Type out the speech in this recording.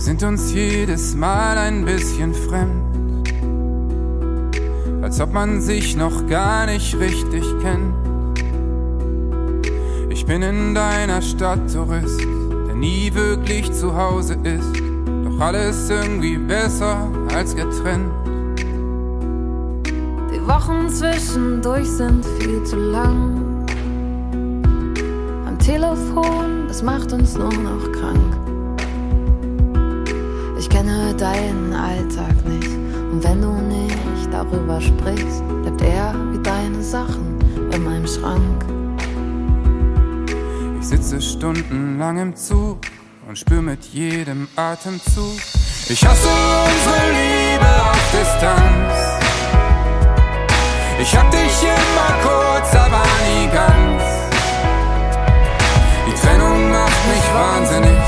sind uns jedes Mal ein bisschen fremd, als ob man sich noch gar nicht richtig kennt. Ich bin in deiner Stadt Tourist, der nie wirklich zu Hause ist, doch alles irgendwie besser als getrennt. Die Wochen zwischendurch sind viel zu lang. Am Telefon, das macht uns nur noch krank. Ich kenne deinen Alltag nicht, und wenn du nicht darüber sprichst, bleibt er wie deine Sachen in meinem Schrank. Ich sitze stundenlang im Zug und spür mit jedem Atemzug: ich hasse unsere Liebe auf Distanz. Ich hab dich immer kurz, aber nie ganz. Die Trennung macht mich wahnsinnig.